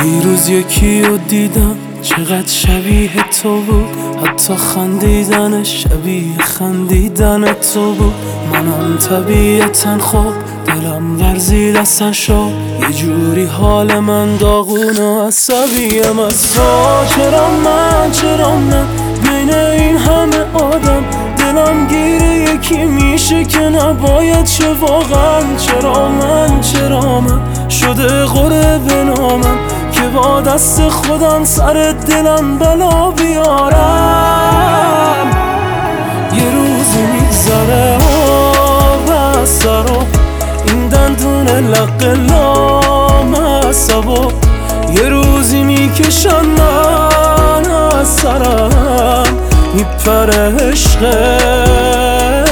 دیروز یکی رو دیدم چقدر شبیه تو بود، حتی خندیدنش شبیه خندیدن تو بود. منم طبیعتا خوب دلم ورزید اصلا شد، یه جوری حال من داغون و عصبیم از تو. چرا من بین این همه آدم دلم گیره یکی میشه که نباید شه واقعا. چرا من شده قره به نامم که با دست خودم سر دلم بلا بیارم. یه روزی میگذره و سرو این دندون لق لامصبو، یه روزی میکشم من از سرم میپره عشقه.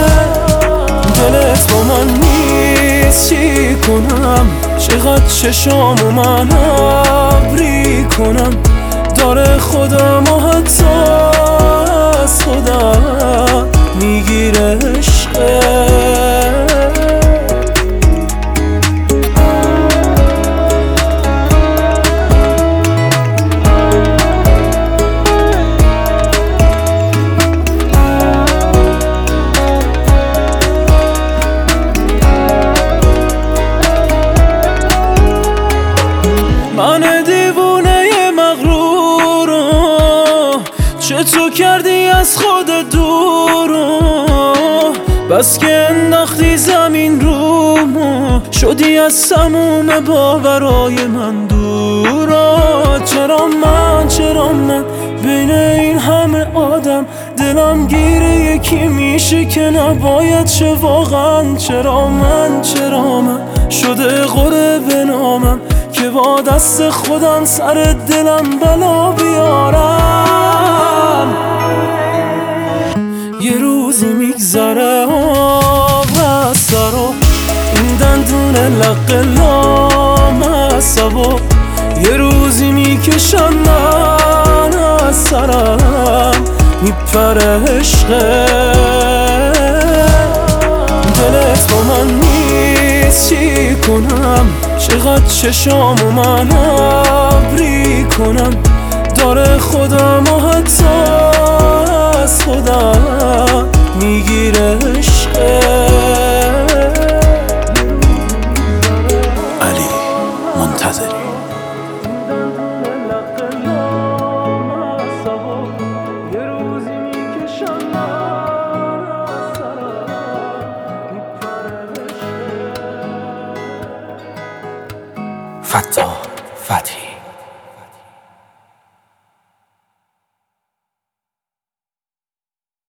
دلت با من نیست چی کنم، چقدر چشامو من ابری کنم، داره خودم و حتی از خودم میگیره عشقه. من دیوونه مغرورو چطور کردی از خودت دورو، بس که انداختی زمین رومو شدی از سموم باورای من دورا. چرا من بین این همه آدم دلم گیره یکی میشه که نباید شه واقعا. چرا من شده قره به نامم که با دست خودم سر دلم بلا بیارم. یه روزی میگذره و سرو این دندون لق لامصبو، یه روزی میکشم من از سرم میپره عشقه. دلت با من نیست چی کنم، چقدر چشامو من ابری کنم، داره خودم و حتی از خودم میگیره عشقه. علی منتظری. فتاح فتحی.